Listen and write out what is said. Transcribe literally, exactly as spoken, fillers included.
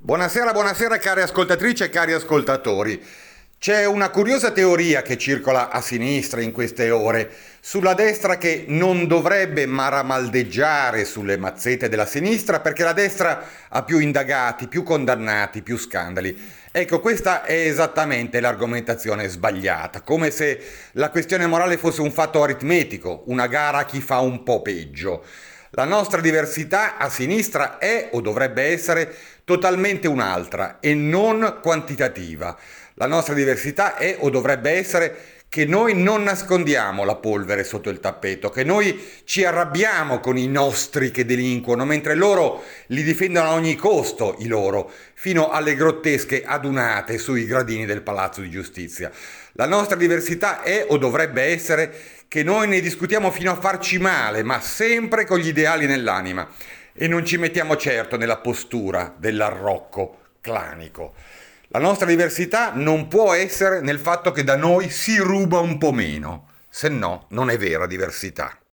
Buonasera, buonasera cari ascoltatrici e cari ascoltatori. C'è una curiosa teoria che circola a sinistra in queste ore, sulla destra che non dovrebbe maramaldeggiare sulle mazzette della sinistra perché la destra ha più indagati, più condannati, più scandali. Ecco, questa è esattamente l'argomentazione sbagliata, come se la questione morale fosse un fatto aritmetico, una gara a chi fa un po' peggio. La nostra diversità a sinistra è o dovrebbe essere totalmente un'altra e non quantitativa. La nostra diversità è o dovrebbe essere che noi non nascondiamo la polvere sotto il tappeto, che noi ci arrabbiamo con i nostri che delinquono, mentre loro li difendono a ogni costo, i loro, fino alle grottesche adunate sui gradini del Palazzo di Giustizia. La nostra diversità è o dovrebbe essere che noi ne discutiamo fino a farci male, ma sempre con gli ideali nell'anima, e non ci mettiamo certo nella postura dell'arrocco clanico. La nostra diversità non può essere nel fatto che da noi si ruba un po' meno, se no non è vera diversità.